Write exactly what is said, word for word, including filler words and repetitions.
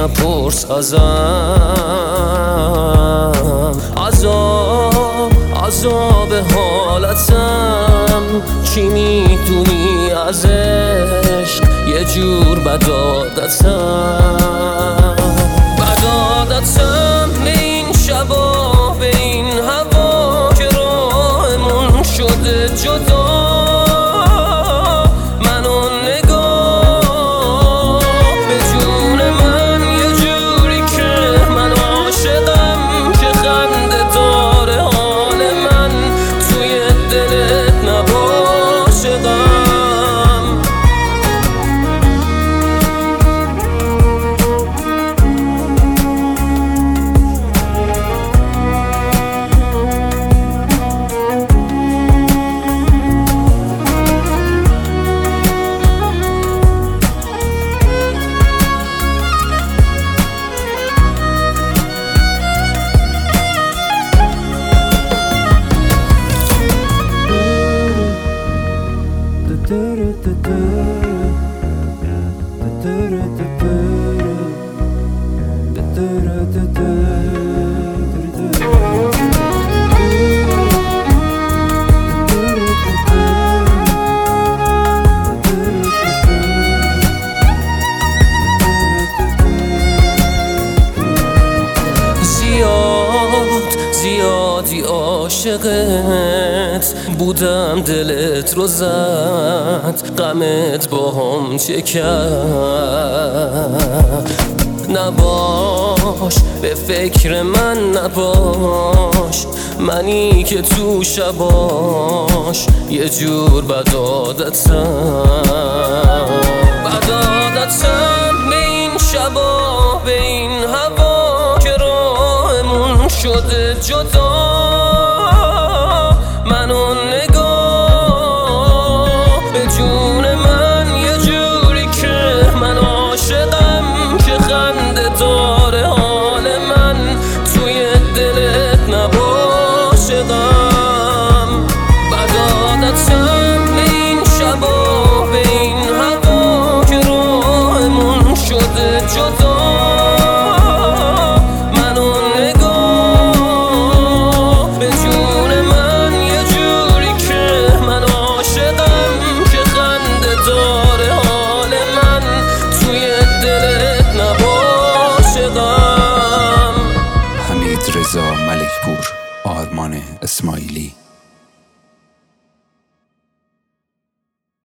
نپرس ازم. عذاب عذاب حالتم چی میدونی از عشق، یه جور بد عادتم. بد عادتم به این شبا، به این هوا که راهمون شده جدا. زیادی عاشقت بودم، دلت رو زد، غمت با هم چه کرد. نباش به فکر من، نباش منی که تو شباش یه جور بد عادتم. بد عادتم به این شبا، به این هوا که راهمون شده جدا. منو نگاه به جون من یه جوری که من عاشقم، که خنده داره حال من توی دلت نباشه غم. بد عادتم به این شبا، به این هوا که راهمون شده جدا. رضا ملکپور، آرمان اسماعیلی.